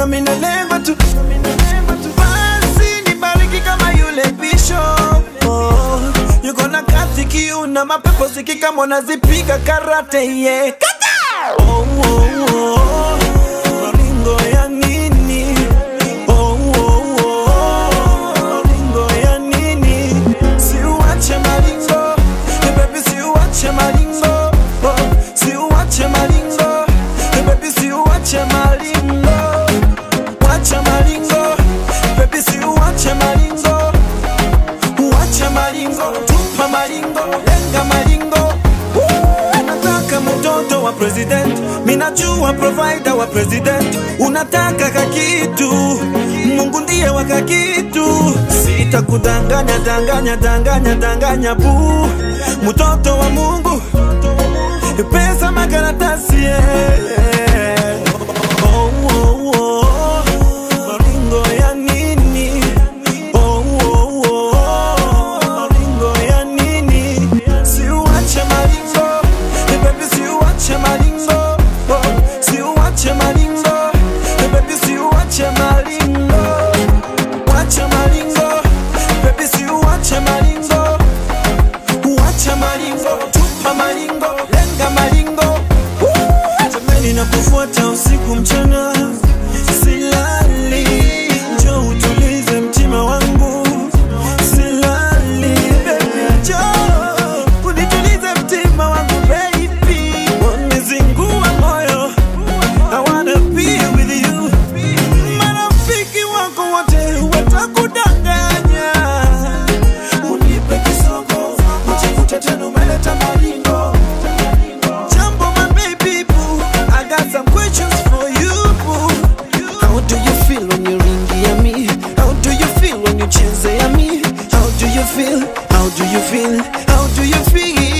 mina lengo tu, basi nibariki kama yule bishop. Oh, yuko na kazi kiuna mapepo sikika mwana zipiga karate yeah. Kata! Oh, oh, oh, maringo ya nini? Oh, oh, oh, maringo ya nini? Siuache maringo, baby siuache maringo. Oh, siuache maringo, baby siuache maringo. Wacha maringo, baby siuache maringo. Uache maringo, tupa maringo, lenga maringo. Unataka mtoto wa president, minajua provider wa president. Unataka kakitu, Mungu ndiye wa kakitu. Sita kudanganya, danganya, danganya, danganya boo. Mtoto wa Mungu, pesa makaratasi yeah. Oh, oh, oh, maringo ya nini? Oh, oh, oh, maringo ya nini? Siuache maringo, baby siuache maringo. Oh, siuache maringo, baby siuache maringo. Wacha maringo, baby siuache maringo. Uache maringo, tupa maringo, lenga maringo. Jamani nakufuata usiku mchana, silali, njoo utulize mtima wangu. Silali, baby, njoo unitulize mtima wangu baby. Wanizingua moyo, I wanna be with you. Marafiki wako wote watakudanganya. Unipe kisogo, ujikute tena umeleta maringo. Jumbo my baby boo, I got some questions for you boo. How do you feel when you ringi at me? How do you feel when you chase at me? How do you feel? How do you feel? How do you feel?